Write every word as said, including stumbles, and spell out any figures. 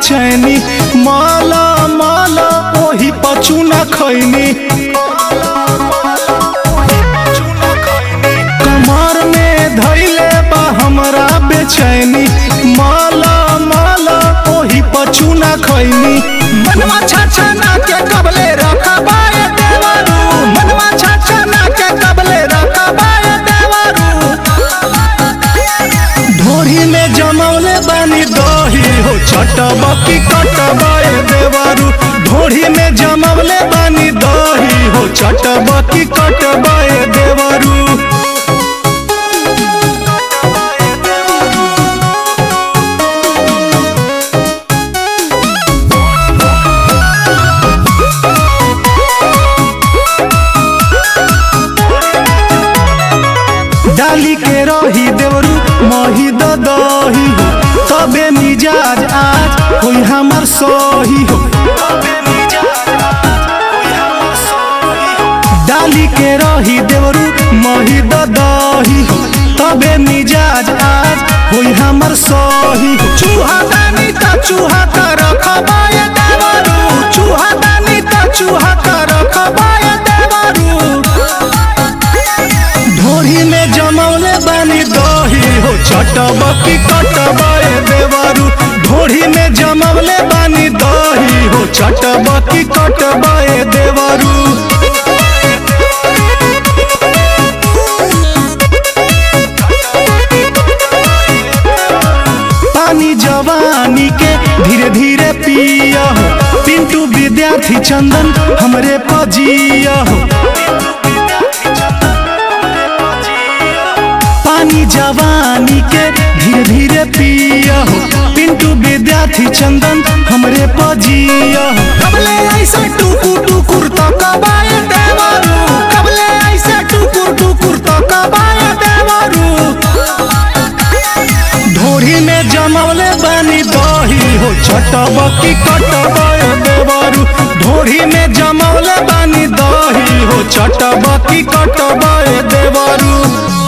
बेचैनी माला माला ओही पचूना खैनी कमर में धैले बा हमरा बेचैनी माला माला ओही पचूना खैनी मनवा छछना के कबले रखबाए देवरू मनवा छछना के कबले रखबाए देवरू ढोरी में जमौले बानी दही हो छटबा की कटबाए देवरू ढोरी में जमौले बानी दही हो छटबा की कटबाए देवरू डाली के रही देवरू मही दही हो तबे मिजाज आज होई हमर सही हो डाली के रही देवरू मही दही हो तबे मिजाज आज होई हमर सही हो चूहा दानी त चूहा त रखबाए देवरू चूहा दानी त चूहा त रखबाए देवरू ढोरी में जमौले बानी दही हो छटबा की कटबाए देवरू ढोरी में जमौले बानी दही हो छटबा की कटबाए देवरू पानी जवानी के धीरे धीरे पिया हो पिंटू विद्यार्थी चंदन हमरे पजिया हो पानी जवानी के धीरे धीरे पिया हो पिंटू विद्यार्थी चंदन हमरे पजिया हो कबले ऐसे टुकुर टुकुर तो कबाए देवरू कबले ऐसे टुकुर टुकुर तो कबाए देवरू ढोरी में जमौले बानी दही हो छटबा की कटबाए देवरू ढोरी में जमौले बानी दही हो छटबा की कटबाए देवरू।